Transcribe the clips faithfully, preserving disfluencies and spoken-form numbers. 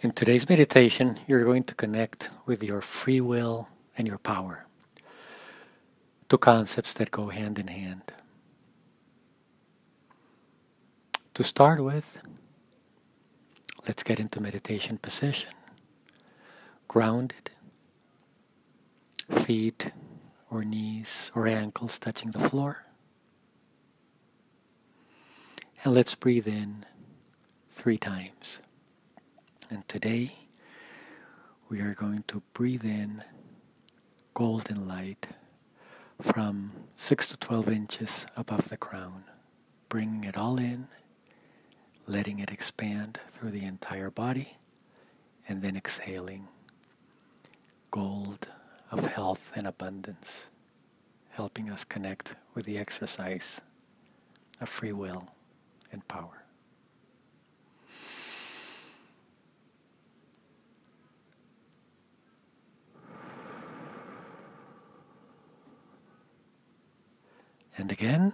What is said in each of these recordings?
In today's meditation, you're going to connect with your free will and your power, two concepts that go hand in hand. To start with, let's get into meditation position. Grounded, feet or knees or ankles touching the floor. And let's breathe in three times. And today, we are going to breathe in golden light from six to twelve inches above the crown, bringing it all in, letting it expand through the entire body, and then exhaling gold of health and abundance, helping us connect with the exercise of free will and power. And again.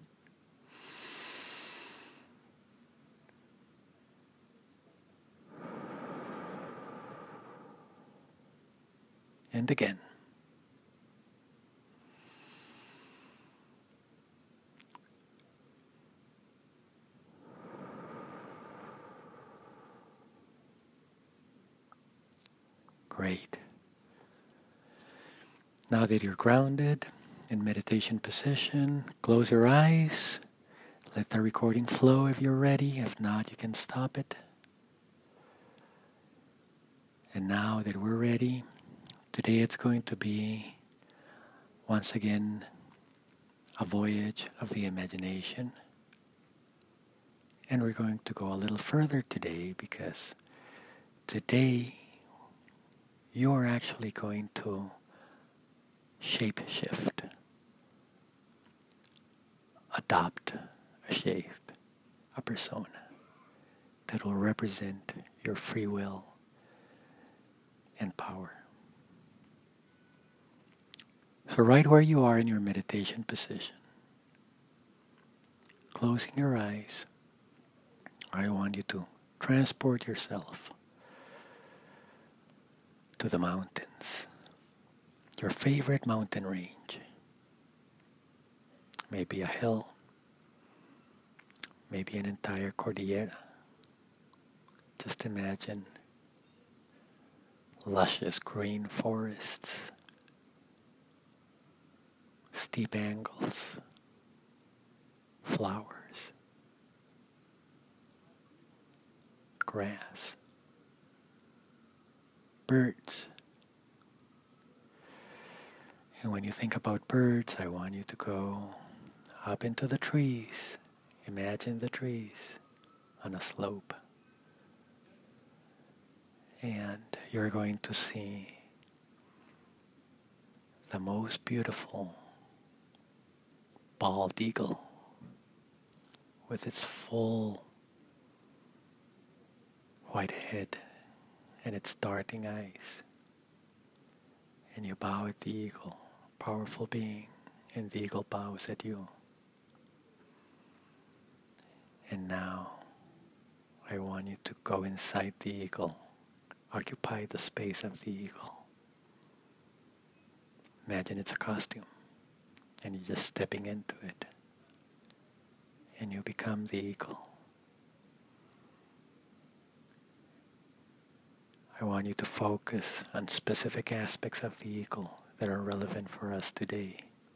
And again. Great. Now that you're grounded in meditation position, close your eyes. Let the recording flow if you're ready. If not, you can stop it. And now that we're ready, today it's going to be, once again, a voyage of the imagination. And we're going to go a little further today because today you're actually going to shape shift, adopt a shape, a persona that will represent your free will and power. So right where you are in your meditation position, closing your eyes, I want you to transport yourself to the mountains, your favorite mountain range. Maybe a hill, maybe an entire cordillera. Just imagine luscious green forests, steep angles, flowers, grass, birds. And when you think about birds, I want you to go up into the trees. Imagine the trees on a slope. And you're going to see the most beautiful bald eagle with its full white head and its darting eyes. And you bow at the eagle, powerful being, and the eagle bows at you. And now I want you to go inside the eagle, occupy the space of the eagle. Imagine it's a costume, and you're just stepping into it, and you become the eagle. I want you to focus on specific aspects of the eagle that are relevant for us today.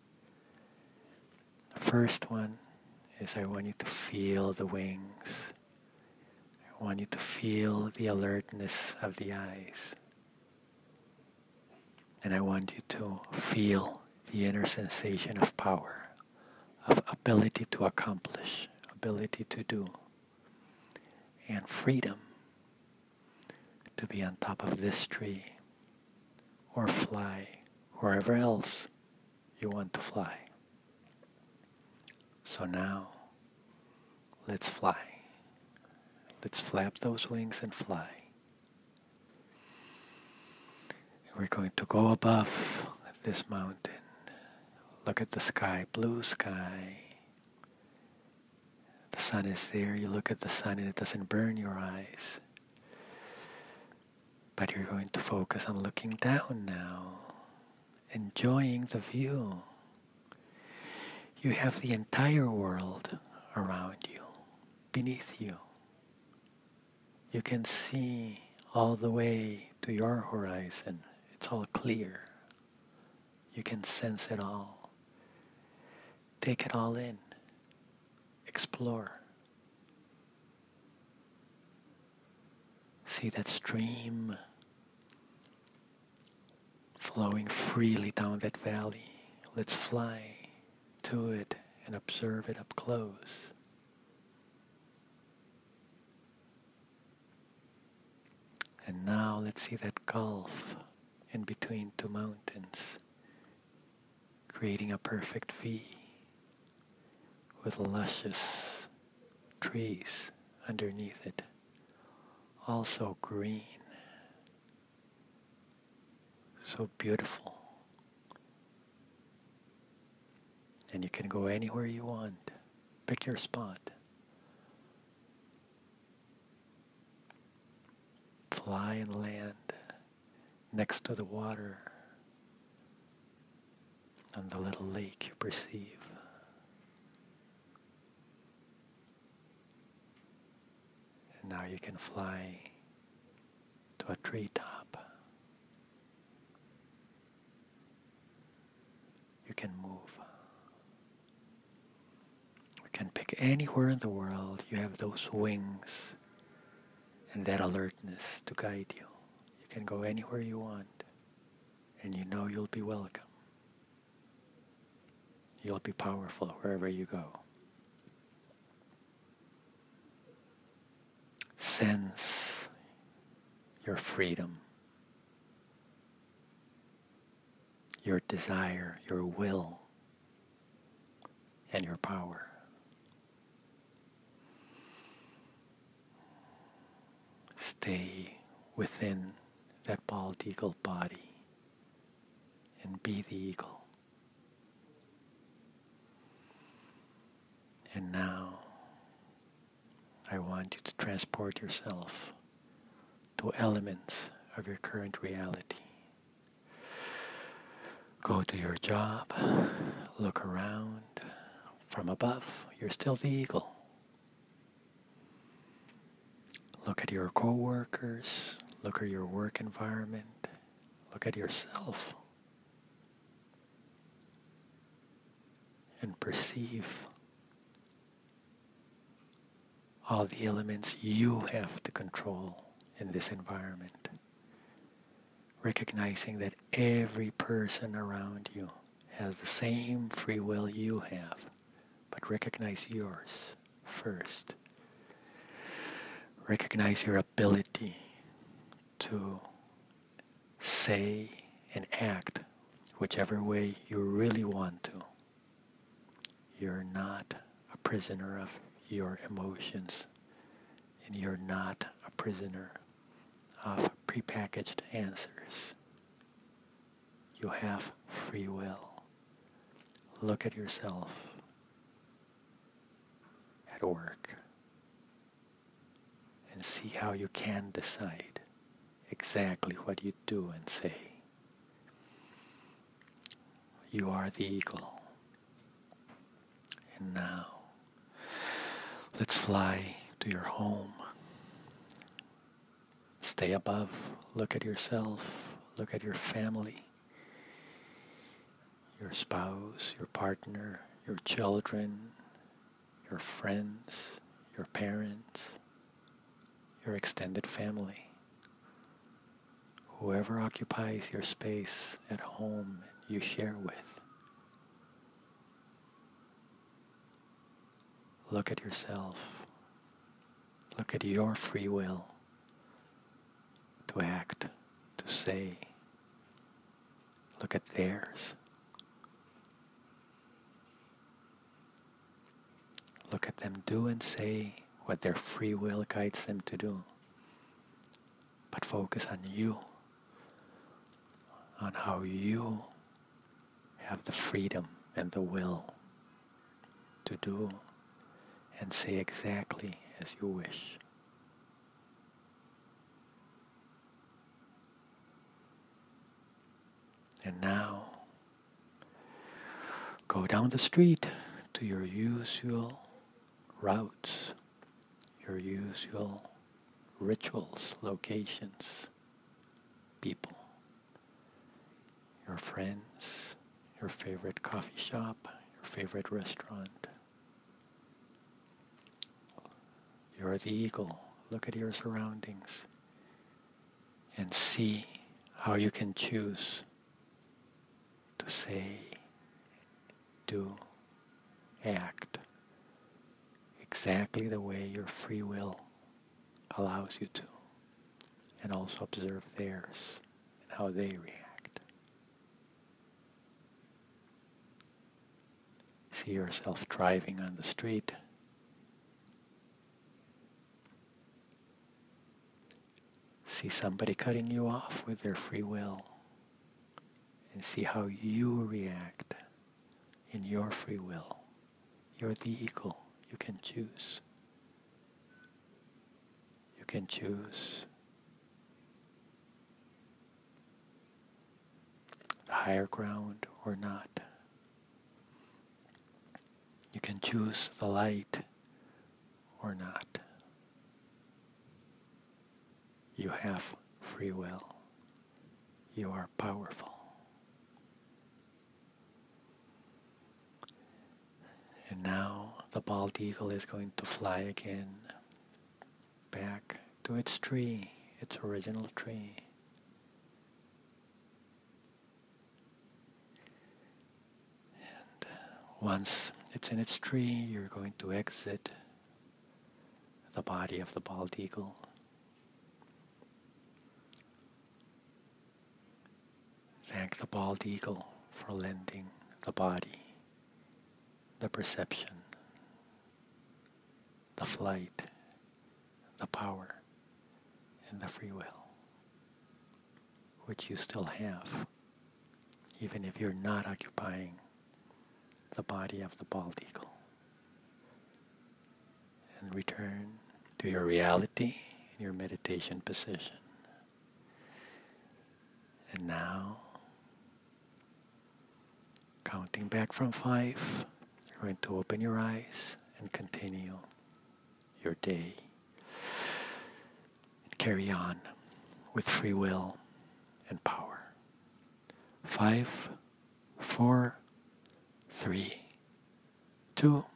The first one is I want you to feel the wings. I want you to feel the alertness of the eyes. And I want you to feel the inner sensation of power, of ability to accomplish, ability to do, and freedom to be on top of this tree or fly wherever else you want to fly. So now, let's fly. Let's flap those wings and fly. We're going to go above this mountain. Look at the sky, blue sky. The sun is there. You look at the sun and it doesn't burn your eyes. But you're going to focus on looking down now, enjoying the view. You have the entire world around you, beneath you. You can see all the way to your horizon. It's all clear. You can sense it all. Take it all in. Explore. See that stream flowing freely down that valley. Let's fly to it and observe it up close. And now let's see that gulf in between two mountains, creating a perfect V with luscious trees underneath it, also green, so beautiful. And you can go anywhere you want. Pick your spot. Fly and land next to the water on the little lake you perceive. And now you can fly to a treetop. You can move. You can pick anywhere in the world. You have those wings and that alertness to guide you. You can go anywhere you want, and you know you'll be welcome. You'll be powerful wherever you go. Sense your freedom, your desire, your will, and your power. Stay within that bald eagle body and be the eagle. And now I want you to transport yourself to elements of your current reality. Go to your job, look around. From above, you're still the eagle. Look at your co-workers, look at your work environment, look at yourself, and perceive all the elements you have to control in this environment. Recognizing that every person around you has the same free will you have, but recognize yours first. Recognize your ability to say and act whichever way you really want to. You're not a prisoner of your emotions, and you're not a prisoner of prepackaged answers. You have free will. Look at yourself at work and see how you can decide exactly what you do and say. You are the eagle. And now, let's fly to your home. Stay above. Look at yourself. Look at your family, your spouse, your partner, your children, your friends, your parents, your extended family. Whoever occupies your space at home you share with. Look at yourself. Look at your free will to act, to say. Look at theirs. Look at them do and say what their free will guides them to do. But focus on you, on how you have the freedom and the will to do and say exactly as you wish. And now, go down the street to your usual routes, your usual rituals, locations, people, your friends, your favorite coffee shop, your favorite restaurant. You're the eagle. Look at your surroundings and see how you can choose to say, do, act exactly the way your free will allows you to, and also observe theirs and how they react. See yourself driving on the street. See somebody cutting you off with their free will, and see how you react in your free will. You're the eagle. You can choose. You can choose the higher ground or not. You can choose the light or not. You have free will. You are powerful. And now the bald eagle is going to fly again back to its tree, its original tree. And once it's in its tree, you're going to exit the body of the bald eagle. Thank the bald eagle for lending the body the perception, the flight, the power, and the free will, which you still have, even if you're not occupying the body of the bald eagle. And return to your reality in your meditation position. And now, counting back from five, you're going to open your eyes and continue your day. And carry on with free will and power. Five, four, three, two,